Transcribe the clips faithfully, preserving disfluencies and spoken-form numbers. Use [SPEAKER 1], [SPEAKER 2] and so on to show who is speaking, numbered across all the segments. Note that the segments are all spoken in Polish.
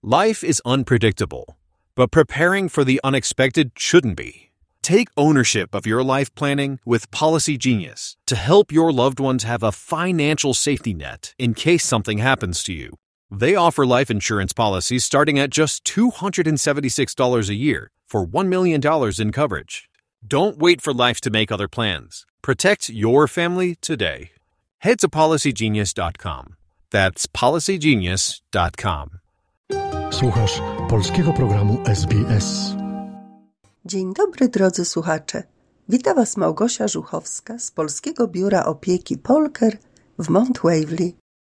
[SPEAKER 1] Life is unpredictable, but preparing for the unexpected shouldn't be. Take ownership of your life planning with Policy Genius to help your loved ones have a financial safety net in case something happens to you. They offer life insurance policies starting at just two hundred seventy-six dollars a year for one million dollars in coverage. Don't wait for life to make other plans. Protect your family today. Head to policy genius dot com. That's policy genius dot com.
[SPEAKER 2] Słuchasz polskiego programu S B S.
[SPEAKER 3] Dzień dobry, drodzy słuchacze. Wita Was Małgosia Żuchowska z Polskiego Biura Opieki Polker w Mount Waverly.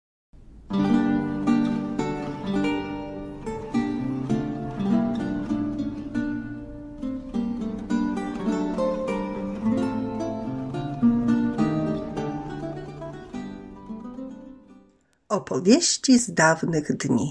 [SPEAKER 3] Opowieści z dawnych dni.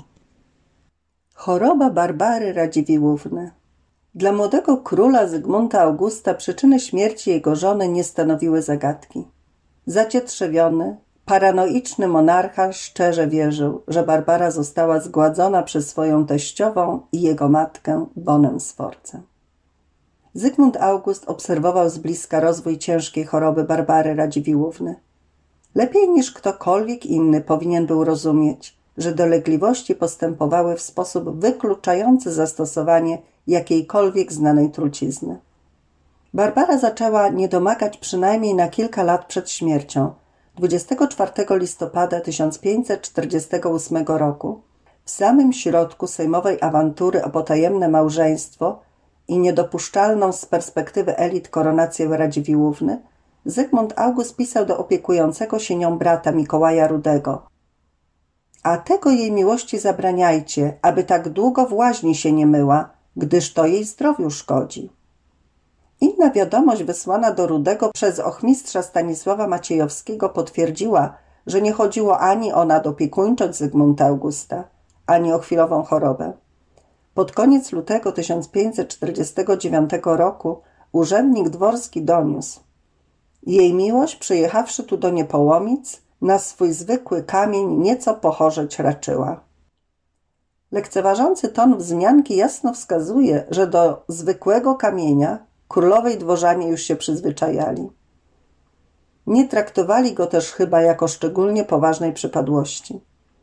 [SPEAKER 3] Choroba Barbary Radziwiłłówny. Dla młodego króla Zygmunta Augusta przyczyny śmierci jego żony nie stanowiły zagadki. Zacietrzewiony, paranoiczny monarcha szczerze wierzył, że Barbara została zgładzona przez swoją teściową i jego matkę Bonę Sforcę. Zygmunt August obserwował z bliska rozwój ciężkiej choroby Barbary Radziwiłłówny. Lepiej niż ktokolwiek inny powinien był rozumieć, że dolegliwości postępowały w sposób wykluczający zastosowanie jakiejkolwiek znanej trucizny. Barbara zaczęła niedomagać przynajmniej na kilka lat przed śmiercią, dwudziestego czwartego listopada tysiąc pięćset czterdziestego ósmego roku, w samym środku sejmowej awantury o potajemne małżeństwo i niedopuszczalną z perspektywy elit koronację Radziwiłłówny, Zygmunt August pisał do opiekującego się nią brata Mikołaja Rudego. A tego jej miłości zabraniajcie, aby tak długo w łaźni się nie myła, gdyż to jej zdrowiu szkodzi. Inna wiadomość wysłana do Rudego przez ochmistrza Stanisława Maciejowskiego potwierdziła, że nie chodziło ani o nadopiekuńczość Zygmunta Augusta, ani o chwilową chorobę. Pod koniec lutego tysiąc pięćset czterdziestego dziewiątego roku urzędnik dworski doniósł: jej miłość, przyjechawszy tu do Niepołomic, na swój zwykły kamień nieco pochorzeć raczyła. Lekceważący ton wzmianki jasno wskazuje, że do zwykłego kamienia królowej dworzanie już się przyzwyczajali. Nie traktowali go też chyba jako szczególnie poważnej przypadłości.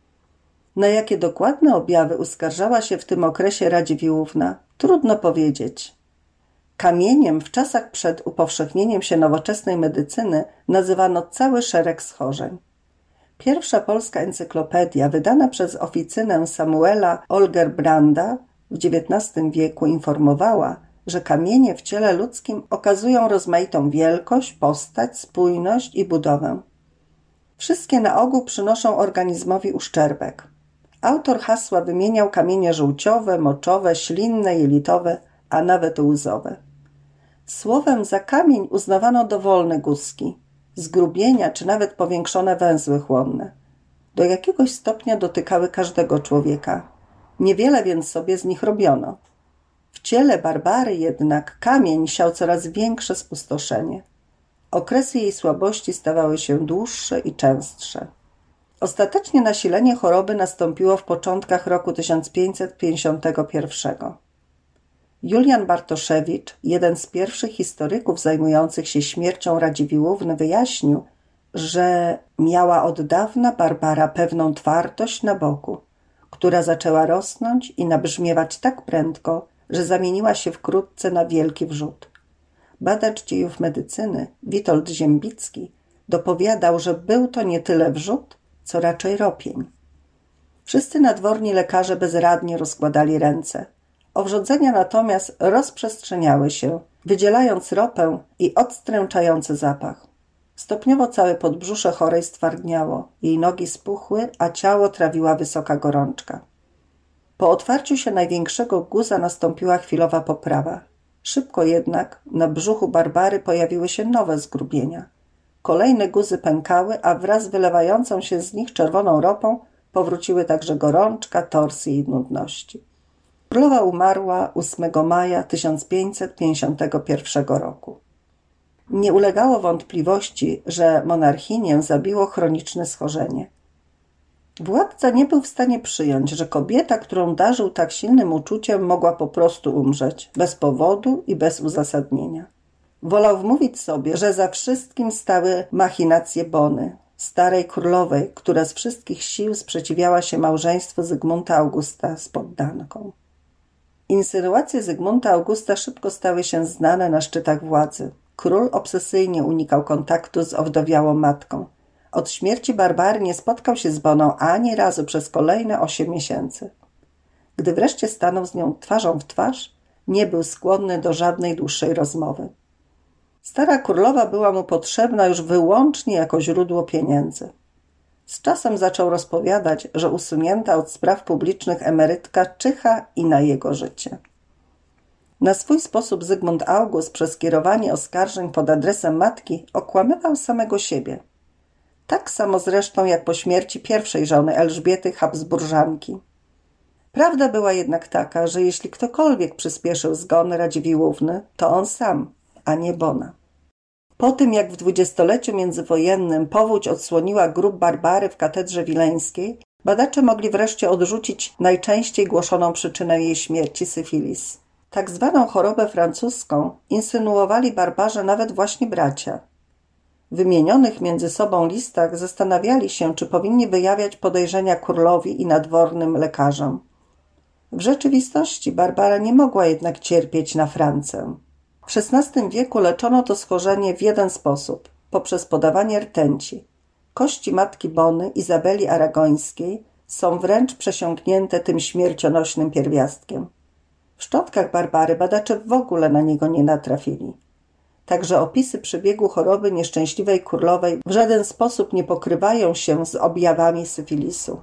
[SPEAKER 3] Na jakie dokładne objawy uskarżała się w tym okresie Radziwiłłówna, trudno powiedzieć. Kamieniem w czasach przed upowszechnieniem się nowoczesnej medycyny nazywano cały szereg schorzeń. Pierwsza polska encyklopedia, wydana przez oficynę Samuela Olgerbranda w dziewiętnastym wieku, informowała, że kamienie w ciele ludzkim okazują rozmaitą wielkość, postać, spójność i budowę. Wszystkie na ogół przynoszą organizmowi uszczerbek. Autor hasła wymieniał kamienie żółciowe, moczowe, ślinne, jelitowe, a nawet łzowe. Słowem za kamień uznawano dowolne guzki, zgrubienia czy nawet powiększone węzły chłonne. Do jakiegoś stopnia dotykały każdego człowieka. Niewiele więc sobie z nich robiono. W ciele Barbary jednak kamień siał coraz większe spustoszenie. Okresy jej słabości stawały się dłuższe i częstsze. Ostatecznie nasilenie choroby nastąpiło w początkach roku tysiąc pięćset pięćdziesiątego pierwszego. Julian Bartoszewicz, jeden z pierwszych historyków zajmujących się śmiercią Radziwiłłówny, wyjaśnił, że miała od dawna Barbara pewną twardość na boku, która zaczęła rosnąć i nabrzmiewać tak prędko, że zamieniła się wkrótce na wielki wrzód. Badacz dziejów medycyny Witold Ziembicki dopowiadał, że był to nie tyle wrzód, co raczej ropień. Wszyscy nadworni lekarze bezradnie rozkładali ręce. Owrzodzenia natomiast rozprzestrzeniały się, wydzielając ropę i odstręczający zapach. Stopniowo całe podbrzusze chorej stwardniało, jej nogi spuchły, a ciało trawiła wysoka gorączka. Po otwarciu się największego guza nastąpiła chwilowa poprawa. Szybko jednak na brzuchu Barbary pojawiły się nowe zgrubienia. Kolejne guzy pękały, a wraz z wylewającą się z nich czerwoną ropą powróciły także gorączka, torsy i nudności. Królowa umarła ósmego maja tysiąc pięćset pięćdziesiątego pierwszego roku. Nie ulegało wątpliwości, że monarchinię zabiło chroniczne schorzenie. Władca nie był w stanie przyjąć, że kobieta, którą darzył tak silnym uczuciem, mogła po prostu umrzeć, bez powodu i bez uzasadnienia. Wolał wmówić sobie, że za wszystkim stały machinacje Bony, starej królowej, która z wszystkich sił sprzeciwiała się małżeństwu Zygmunta Augusta z poddanką. Insynuacje Zygmunta Augusta szybko stały się znane na szczytach władzy. Król obsesyjnie unikał kontaktu z owdowiałą matką. Od śmierci Barbary nie spotkał się z Boną ani razu przez kolejne osiem miesięcy. Gdy wreszcie stanął z nią twarzą w twarz, nie był skłonny do żadnej dłuższej rozmowy. Stara królowa była mu potrzebna już wyłącznie jako źródło pieniędzy. Z czasem zaczął rozpowiadać, że usunięta od spraw publicznych emerytka czyha i na jego życie. Na swój sposób Zygmunt August przez kierowanie oskarżeń pod adresem matki okłamywał samego siebie. Tak samo zresztą jak po śmierci pierwszej żony Elżbiety Habsburżanki. Prawda była jednak taka, że jeśli ktokolwiek przyspieszył zgon Radziwiłłówny, to on sam, a nie Bona. Po tym jak w dwudziestoleciu międzywojennym powódź odsłoniła grób Barbary w katedrze wileńskiej, badacze mogli wreszcie odrzucić najczęściej głoszoną przyczynę jej śmierci, syfilis. Tak zwaną chorobę francuską insynuowali Barbarze nawet właśnie bracia. W wymienionych między sobą listach zastanawiali się, czy powinni wyjawiać podejrzenia królowi i nadwornym lekarzom. W rzeczywistości Barbara nie mogła jednak cierpieć na Francę. W szesnastym wieku leczono to schorzenie w jeden sposób – poprzez podawanie rtęci. Kości matki Bony, Izabeli Aragońskiej, są wręcz przesiąknięte tym śmiercionośnym pierwiastkiem. W szczątkach Barbary badacze w ogóle na niego nie natrafili. Także opisy przebiegu choroby nieszczęśliwej królowej w żaden sposób nie pokrywają się z objawami syfilisu.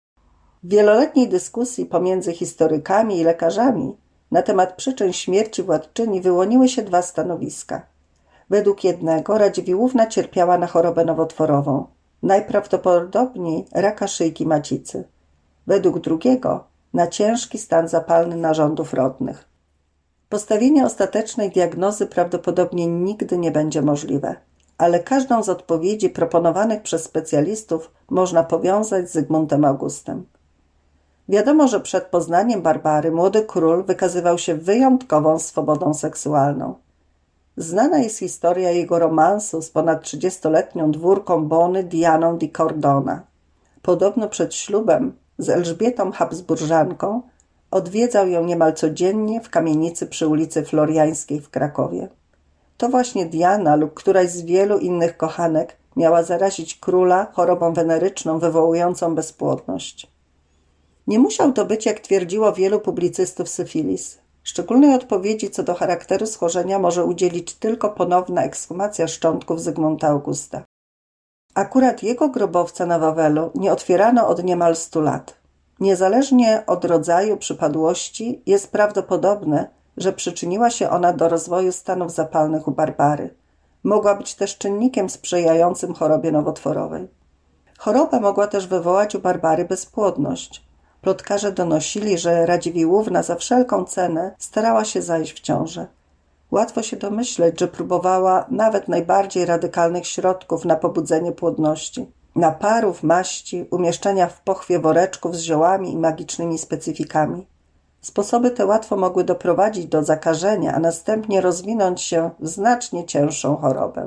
[SPEAKER 3] W wieloletniej dyskusji pomiędzy historykami i lekarzami na temat przyczyn śmierci władczyni wyłoniły się dwa stanowiska. Według jednego Radziwiłłówna cierpiała na chorobę nowotworową, najprawdopodobniej raka szyjki macicy. Według drugiego na ciężki stan zapalny narządów rodnych. Postawienie ostatecznej diagnozy prawdopodobnie nigdy nie będzie możliwe, ale każdą z odpowiedzi proponowanych przez specjalistów można powiązać z Zygmuntem Augustem. Wiadomo, że przed poznaniem Barbary młody król wykazywał się wyjątkową swobodą seksualną. Znana jest historia jego romansu z ponad trzydziestoletnią dwórką Bony Dianą di Cordona. Podobno przed ślubem z Elżbietą Habsburżanką odwiedzał ją niemal codziennie w kamienicy przy ulicy Floriańskiej w Krakowie. To właśnie Diana lub któraś z wielu innych kochanek miała zarazić króla chorobą weneryczną wywołującą bezpłodność. Nie musiał to być, jak twierdziło wielu publicystów, syfilis. Szczególnej odpowiedzi co do charakteru schorzenia może udzielić tylko ponowna ekshumacja szczątków Zygmunta Augusta. Akurat jego grobowca na Wawelu nie otwierano od niemal stu lat. Niezależnie od rodzaju przypadłości jest prawdopodobne, że przyczyniła się ona do rozwoju stanów zapalnych u Barbary. Mogła być też czynnikiem sprzyjającym chorobie nowotworowej. Choroba mogła też wywołać u Barbary bezpłodność. Plotkarze donosili, że Radziwiłłówna za wszelką cenę starała się zajść w ciążę. Łatwo się domyśleć, że próbowała nawet najbardziej radykalnych środków na pobudzenie płodności. Naparów, maści, umieszczenia w pochwie woreczków z ziołami i magicznymi specyfikami. Sposoby te łatwo mogły doprowadzić do zakażenia, a następnie rozwinąć się w znacznie cięższą chorobę.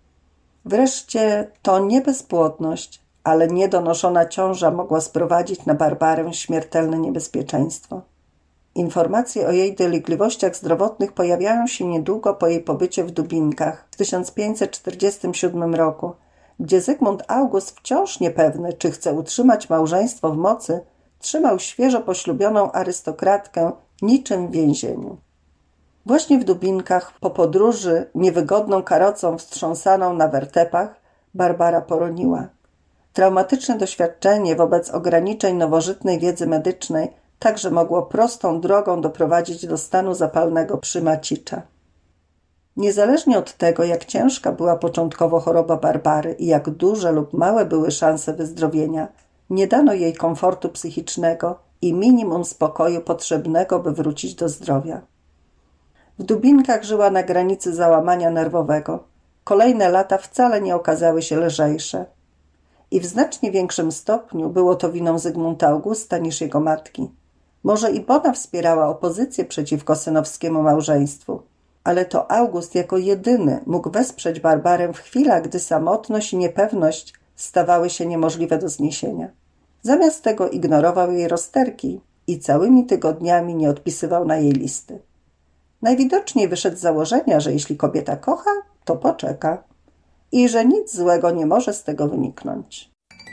[SPEAKER 3] Wreszcie to nie bezpłodność, ale niedonoszona ciąża mogła sprowadzić na Barbarę śmiertelne niebezpieczeństwo. Informacje o jej dolegliwościach zdrowotnych pojawiają się niedługo po jej pobycie w Dubinkach w tysiąc pięćset czterdziestym siódmym roku, gdzie Zygmunt August, wciąż niepewny, czy chce utrzymać małżeństwo w mocy, trzymał świeżo poślubioną arystokratkę niczym w więzieniu. Właśnie w Dubinkach, po podróży niewygodną karocą wstrząsaną na wertepach, Barbara poroniła. Traumatyczne doświadczenie wobec ograniczeń nowożytnej wiedzy medycznej także mogło prostą drogą doprowadzić do stanu zapalnego przymacicza. Niezależnie od tego, jak ciężka była początkowo choroba Barbary i jak duże lub małe były szanse wyzdrowienia, nie dano jej komfortu psychicznego i minimum spokoju potrzebnego, by wrócić do zdrowia. W Dubinkach żyła na granicy załamania nerwowego. Kolejne lata wcale nie okazały się lżejsze. I w znacznie większym stopniu było to winą Zygmunta Augusta niż jego matki. Może i Bona wspierała opozycję przeciwko synowskiemu małżeństwu, ale to August jako jedyny mógł wesprzeć Barbarę w chwilach, gdy samotność i niepewność stawały się niemożliwe do zniesienia. Zamiast tego ignorował jej rozterki i całymi tygodniami nie odpisywał na jej listy. Najwidoczniej wyszedł z założenia, że jeśli kobieta kocha, to poczeka i że nic złego nie może z tego wyniknąć.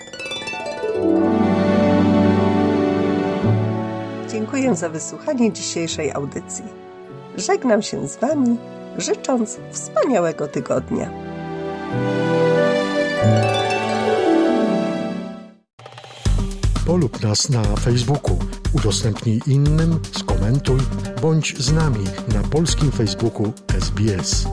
[SPEAKER 3] Dziękuję za wysłuchanie dzisiejszej audycji. Żegnam się z Wami, życząc wspaniałego tygodnia.
[SPEAKER 2] Polub nas na Facebooku, udostępnij innym, skomentuj, bądź z nami na polskim Facebooku S B S.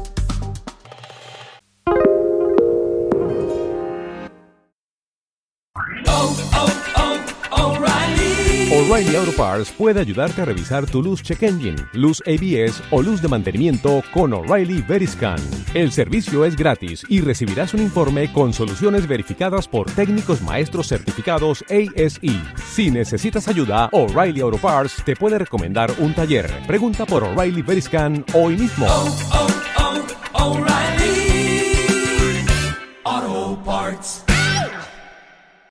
[SPEAKER 4] O'Reilly Auto Parts puede ayudarte a revisar tu luz check engine, luz A B S o luz de mantenimiento con O'Reilly Veriscan. El servicio es gratis y recibirás un informe con soluciones verificadas por técnicos maestros certificados A S E. Si necesitas ayuda, O'Reilly Auto Parts te puede recomendar un taller. Pregunta por O'Reilly Veriscan hoy mismo. Oh, oh, oh, O'Reilly.